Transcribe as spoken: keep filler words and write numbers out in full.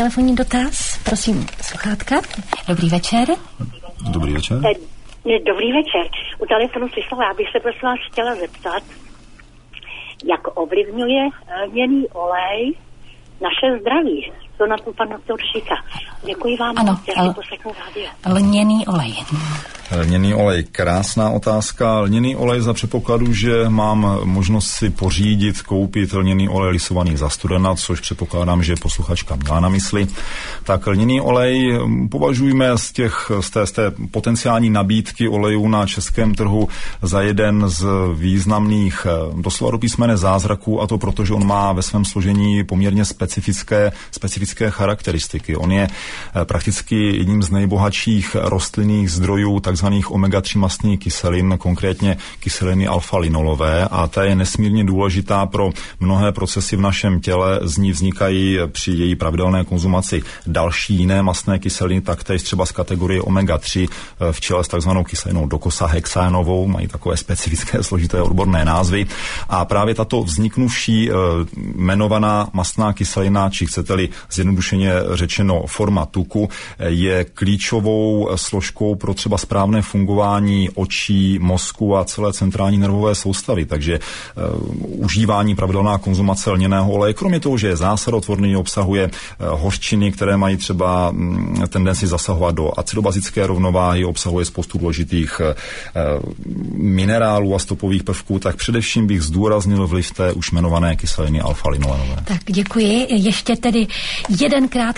telefonní dotaz. Prosím, sluchátka. Dobrý večer. Dobrý večer. Dobrý večer. U telefonu slyšela, já bych se prosím vás chtěla zeptat, jak ovlivňuje lněný olej naše zdraví. To na to pan doktor říká. Děkuji vám. Ano, já poslechnu rádio. Lněný olej. Lněný olej, krásná otázka. Lněný olej za předpokladu, že mám možnost si pořídit, koupit lněný olej lisovaný za studena, což předpokládám, že posluchačka měla na mysli. Tak lněný olej považujeme z, těch, z, té, z té potenciální nabídky olejů na českém trhu za jeden z významných doslova do písmene zázraků, a to proto, že on má ve svém složení poměrně specifické, specifické charakteristiky. On je prakticky jedním z nejbohatších rostlinných zdrojů takzvaných omega tři mastných kyselin, konkrétně kyseliny alfa-linolové, a ta je nesmírně důležitá pro mnohé procesy v našem těle. Z ní vznikají při její pravidelné konzumaci další jiné mastné kyseliny, taktéž třeba z kategorie omega tři v čele s takzvanou kyselinou dokosahexanovou, mají takové specifické složité odborné názvy. A právě tato vzniknuvší jmenovaná mastná kyselina, či chcete-li zjednodušeně řečeno forma tuku, je klíčovou složkou pro třeba správné fungování očí, mozku a celé centrální nervové soustavy. Takže uh, užívání, pravidelná konzumace lněného oleje, kromě toho, že je zásadotvorný, obsahuje uh, hořčiny, které mají třeba um, tendenci zasahovat do acidobazické rovnováhy, obsahuje spoustu důležitých uh, minerálů a stopových prvků, tak především bych zdůraznil vliv té už jmenované kyseliny alfa-linolenové. Tak děkuji. Ještě tedy jeden krátký